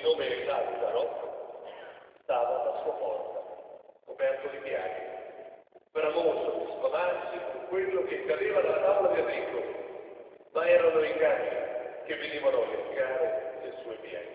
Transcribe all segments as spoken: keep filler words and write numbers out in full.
nome Lazzaro, stava alla sua porta, coperto di piaghe, bramoso di sfamarsi con quello che cadeva dalla tavola di Enrico, ma erano i cani che venivano a leccare le sue piaghe.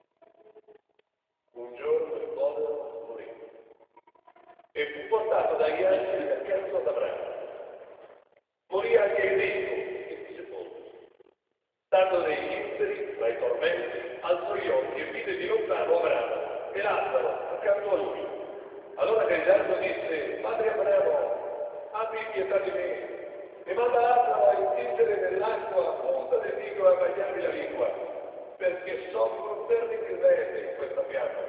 Un giorno il povero morì e fu portato dagli angeli nel piazzo ad Abramo. Morì anche Enrico e fu sepolto. Stando negli inferi, tra i tormenti, alzò gli occhi e vide di lontano Abramo e Lazzaro accanto a lui. Allora gridando disse: Padre Abramo, abbi pietà di me e manda Lazzaro a intingere nell'acqua punta del dito e a bagnarmi la lingua, perché soffro terribilmente in questa fiamma.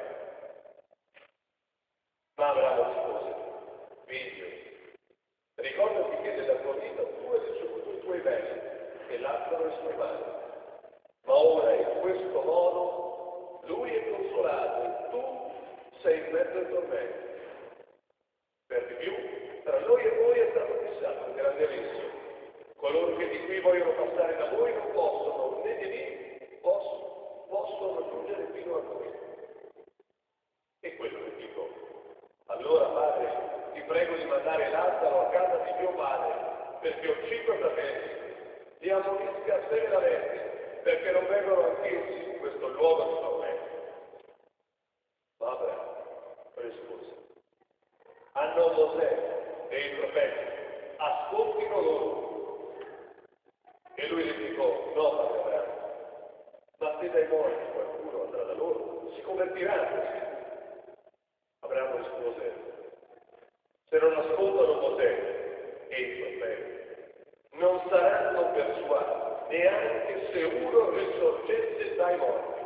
Ma Abramo rispose: Figlio, ricordati che nella tua vita tu hai ricevuto i tuoi beni e Lazzaro i suoi mali. Ma ora in questo modo lui è consolato e tu sei in mezzo ai tormenti. Per di più, tra noi e voi è stato fissato un grande abisso. Coloro che di qui vogliono passare da voi non possono, né di lì possono, possono giungere fino a voi. E quello che dico: allora, Padre, ti prego di mandare Lazzaro a casa di mio padre, perché ho cinque fratelli. Li ammonisca severamente, perché non vengono anch'essi in questo luogo di tormento. Ma Abramo rispose: hanno Mosè e i profeti, ascoltino loro. E lui replicò: no, Padre Abramo, ma se dai morti qualcuno andrà da loro, si convertiranno. Abramo rispose: se non ascoltano Mosè e i profeti, non saranno persuasi, neanche se uno risorgesse dai morti.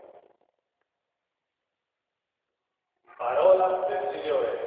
Parola del Signore.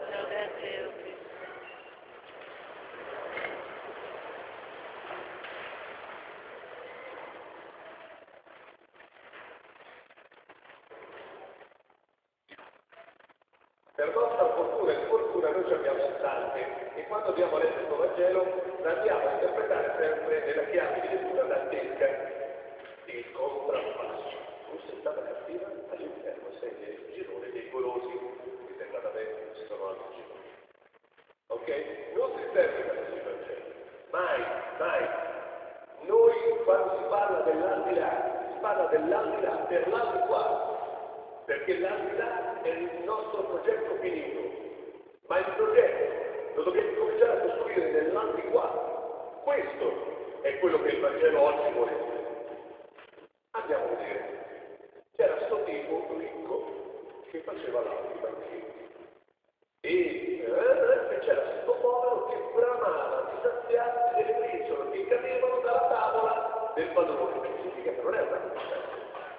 Per nostra fortuna e sfortuna noi ci abbiamo tante e quando abbiamo letto questo Vangelo l'andiamo a interpretare sempre nella chiave di lettura dantesca, il contrappasso. Tu sei stata cattiva, all'interno sei nel girone dei golosi, mi sembra da me che ci sono altri gironi. Ok? Non si interpreta così il Vangelo. Mai, mai. Noi quando si parla dell'aldilà, si parla dell'aldilà per l'aldilà. Perché l'aldilà è il nostro progetto finito, ma il progetto lo dobbiamo cominciare a costruire nell'antiquato. Questo è quello che il Vangelo oggi vuole dire. Andiamo a vedere. C'era questo tipo ricco che faceva l'altro banchetti e eh, c'era questo povero che bramava di saziarsi delle briciole che cadevano dalla tavola del padrone, che significa che non è una cosa.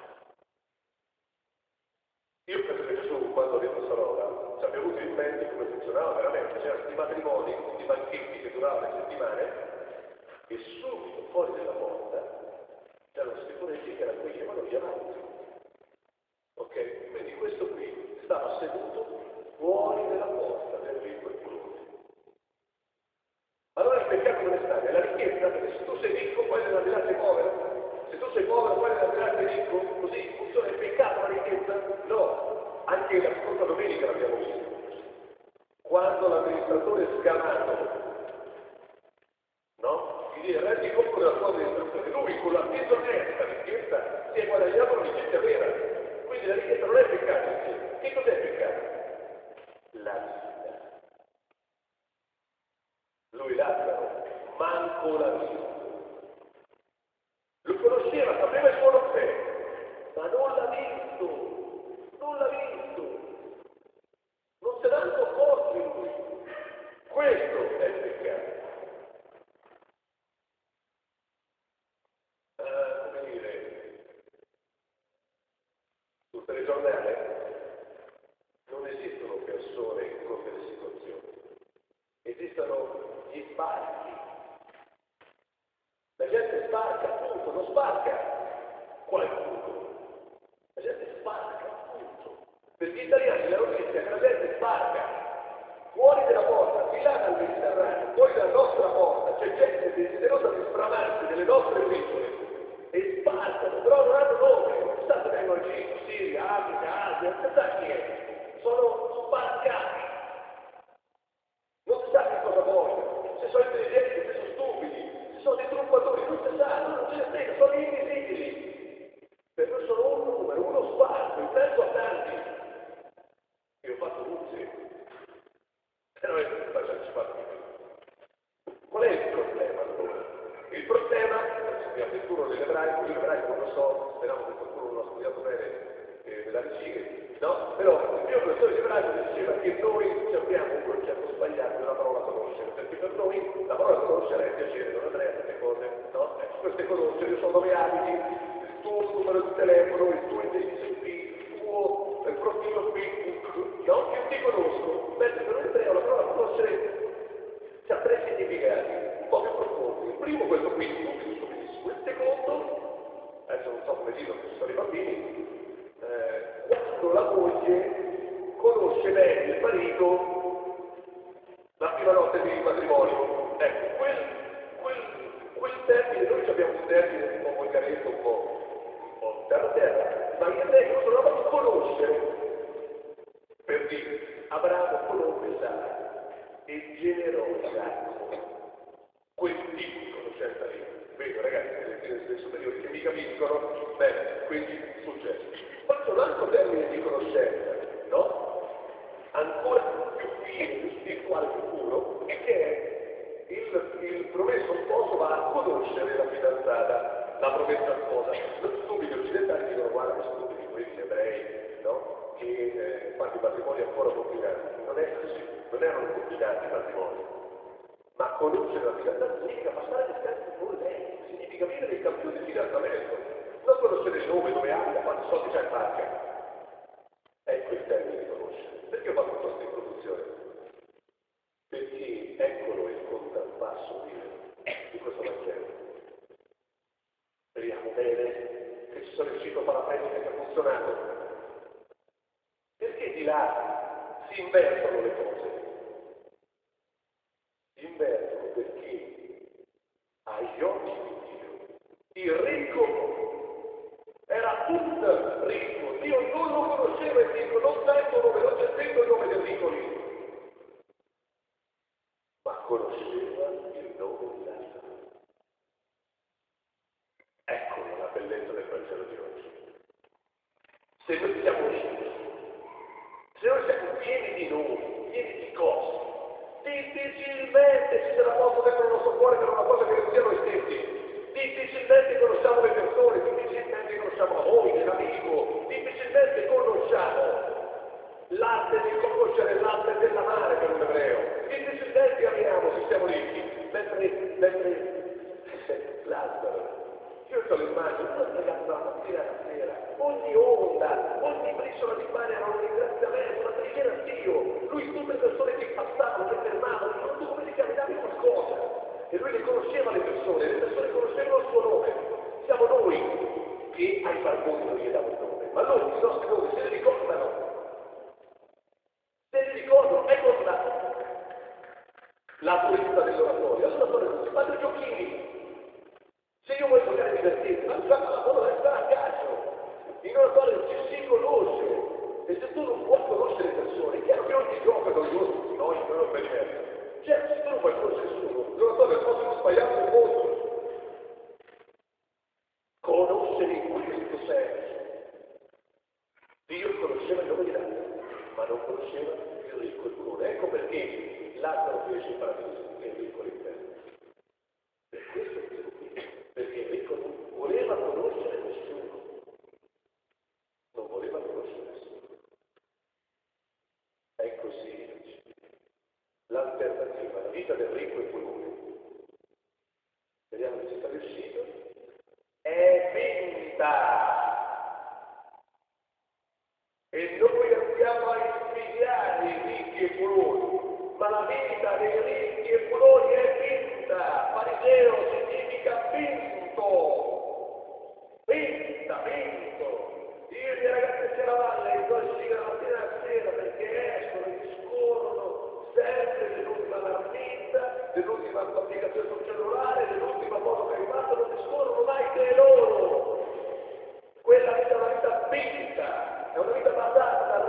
Io penso che Gesù, quando ha detto questa roba, ci abbia avuto in mente come funzionava veramente. C'erano questi matrimoni, questi banchetti che duravano settimane, e subito fuori dalla porta c'erano questi poretti che raccoglievano gli amanti. Ok? Quindi questo qui stava seduto fuori dalla porta del ricco e colore. Allora il peccato dove sta? Nella ricchezza, perché se tu sei ricco poi nella villa sei povero. Se tu sei povero poi nella villa sei ricco, così funziona il peccato la ricchezza? No, anche la scorsa domenica l'abbiamo visto. Quando l'amministratore scamato, no? Gli dice rendi conto della sua amministrazione, lui con la disonesta ricchezza si è guadagnato la ricchezza vera. Quindi la ricchezza non è peccato. Che cos'è peccato? La vita. Lui Lazzaro, manco la vita. Lo conosceva, sapeva il suo nome, ma non l'ha visto, non l'ha visto, non se l'ha accorto in lui. Questo è il peccato. Uh, come dire, sul telegiornale non esistono persone con delle situazioni, esistono gli sbarchi. La gente sbarca, appunto, non sbarca qualcuno. La gente sbarca, appunto. Per gli italiani la notizia è che la gente sbarca fuori della porta, di là dal Mediterraneo, fuori dalla nostra porta, c'è gente desiderosa di sbramarsi delle nostre briciole e sbarcano, però non hanno nome, non sa se vengono a Egitto, si sa chi è, sono spaccati, non si sa che cosa vogliono, se sono intelligenti, se sono stupidi, se sono dei truffatori, non si sa, non ce ne frega, sono invisibili, per noi sono un numero, uno spazio, in mezzo a tanti. Io ho fatto luce, e noi facciamo spazio. Qual è il problema allora? Il problema, abbiamo il turno dell'ebraico, io l'ebraico non lo so, speriamo che qualcuno non l'ha studiato bene e me la riceve, no? Però il mio professore di ebraico diceva che noi abbiamo un concetto sbagliato della parola conoscere, perché per noi la parola conoscere è piacere, non andrea queste cose, no? Ecco, queste conoscere, io so dove abiti, il tuo numero di telefono, il tuo indirizzo qui, il tuo il profilo Facebook, no? Io ti conosco, mentre per un ebreo la parola conoscere ha tre significati un po' più profondi. Il primo, questo qui, subito, subito. Il secondo, adesso non so come dirlo, ci sono i bambini, eh, quando la moglie conosce bene il marito la prima notte di matrimonio. Ecco, quel, quel, quel termine, noi abbiamo un termine un po' volgaretto, un po', un po' terra terra, ma in lei non trovava di conoscere, per dire, Abramo conobbe Sara e generosa, quel tipo di conoscenza lì. Vedo ragazzi delle, delle superiori che mi capiscono, bene, quindi successo. Poi c'è un altro termine di conoscenza, no? Ancora più fine, più spirituale, più puro, che è il, il promesso sposo va a conoscere la fidanzata, la promessa sposa. Non stupidi occidentali dicono guarda che stupidi questi ebrei, no? Che eh, fanno i matrimoni ancora complicati. Non è così, non erano complicati i matrimoni. Ma conoscere la fidanzata significa passare distanza con lei, significa vivere il cammino di fidanzamento, non conoscere il nome, dove abita, quanti soldi c'è in banca. Ecco il termine di conoscere. Perché ho fatto questa introduzione? Perché eccolo il contrappasso di questo Vangelo. Speriamo bene che ci sono riuscito a fare la pratica che ha funzionato. Perché di là si invertono le cose. Invertono perché agli occhi di Dio il ricco era tutto ricco, Dio non lo conosceva il ricco, non sa il suo nome, non c'è scritto il nome del ricco lì, ma conosceva il nome di Lazzaro. Ecco la bellezza del Vangelo di oggi. Se noi siamo ricchi, se noi siamo pieni di nomi, pieni di cose, difficilmente ci sarà posto dentro il nostro cuore per una cosa che non sia noi stessi. Difficilmente conosciamo le persone, difficilmente conosciamo la moglie, l'amico, difficilmente conosciamo l'arte di conoscere l'arte dell'amare per un ebreo. Difficilmente amiamo se siamo ricchi, mentre, mentre Lazzaro. Io ho l'immagine, non ho spiegato dalla mattina alla sera, ogni onda, ogni briciola di pane era un ringraziamento, una preghiera a Dio. Lui tutte le persone che passavano, che fermavano, dicevano tu come ti chiamavi qualcosa. E lui le conosceva le persone, le persone conoscevano il suo nome. Siamo noi che ai barboni non gli diamo il nome, ma loro i nostri nomi se li ricordano. Se li ricordano, ecco la, la purezza dell'oratorio. All'oratorio non si fanno giochini. Se io voglio giocare divertente, ma faccio la parola e sta a caso. In oratorio ci si conosce. E se tu non puoi conoscere le persone, è chiaro che ogni gioco è noioso, noi non lo vediamo. Certo, se tu non puoi conoscere nessuno, l'oratorio è il posto più sbagliato del mondo. Conoscere in questo senso. Dio conosceva il nome di Lazzaro, ma non conosceva il ricco e il buono. Ecco perché Lazzaro fece il paradiso e il ricco l'inferno. Per questo è qui, perché il ricco non voleva conoscere nessuno. Non voleva conoscere nessuno. È così. L'alternativa, la vita del ricco e buono, vediamo se ci sta riuscito, è vinta. E noi andiamo a invidiare i ricchi e buoni, ma la vita dei ricchi e buoni è vinta. Fariseo significa vinto. Vinta, vinto. Io e i ragazzi c'era valle e poi si la mattina a sera perché escono e discorrono sempre dell'ultima marmitta, dell'ultima applicazione sul cellulare, dell'ultima foto che è rimasta, non discorrono mai che loro. Quella vita è una vita vinta, è una vita basata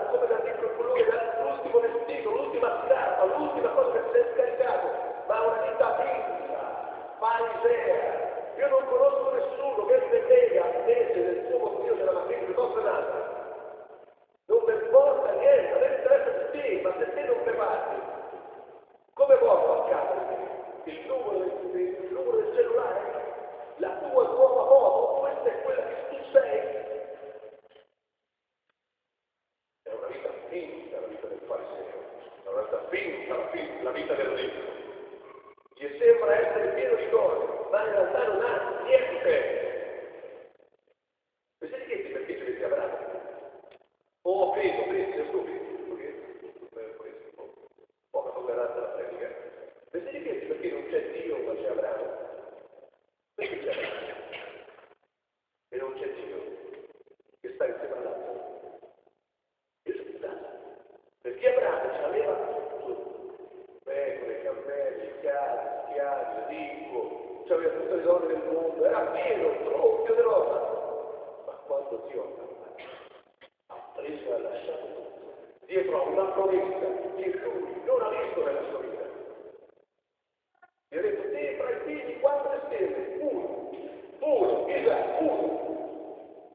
era pieno, tronchio di roba. Ma quando Dio ha parlato, ha preso e ha lasciato tutto, dietro a una promessa che lui non ha visto nella sua vita. Gli ha detto, te fra i figli quante stelle? Uno, uno, Isaac, uno.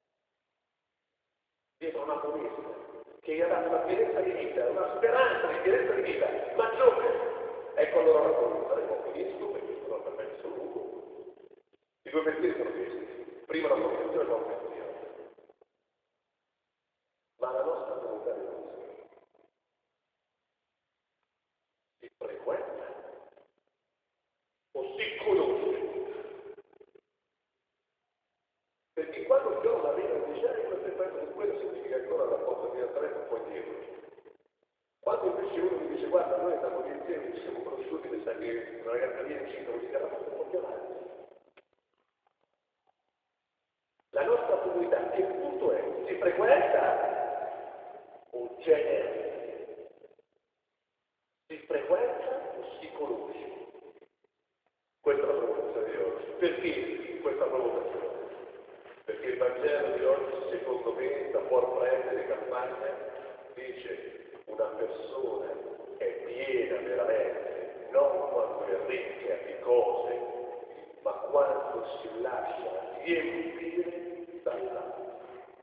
Dietro a una promessa che gli ha dato una pienezza di vita, una speranza di pienezza di vita maggiore. Ecco allora la promessa del finisco, perché questo non permette solo lungo. I due pensieri sono questi. Prima la promessa e poi la pensiero. Ma la nostra comunità di Cristo si frequenta o si conosce? Perché quando Giovanni arriva a dicere questo effetto su quello significa ancora la forza di attrezzo un po' indietro. Quando invece uno mi dice guarda noi siamo lì insieme, ci siamo conosciuti, mi sa che una ragazza viene incinta, mi dice la forza un po' più avanti. La nostra comunità che punto è? Si frequenta o genera? Si frequenta o si conosce? Questa è la provocazione di oggi. Perché questa provocazione? Perché il Vangelo di oggi, secondo me, da fuor prendere campagna, dice una persona è piena veramente, non quando è ricca di cose, ma quando si lascia riempire dall'altro.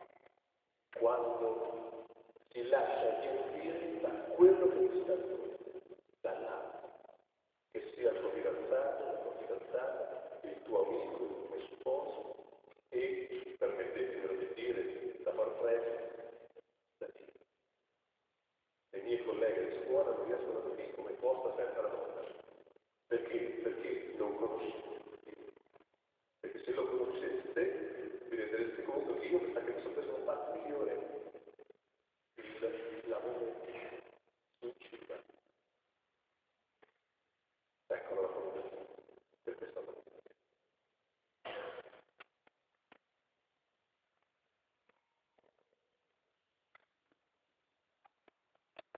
Quando si lascia riempire da quello che ti sta dall'altro. Che sia il tuo fidanzato, la tua fidanzata, il tuo amico, il tuo sposo, e permettetemi di dire da far preso da Dio. Le mie colleghe di scuola non riescono a capire come possa senza la donna. Perché? Perché non conosci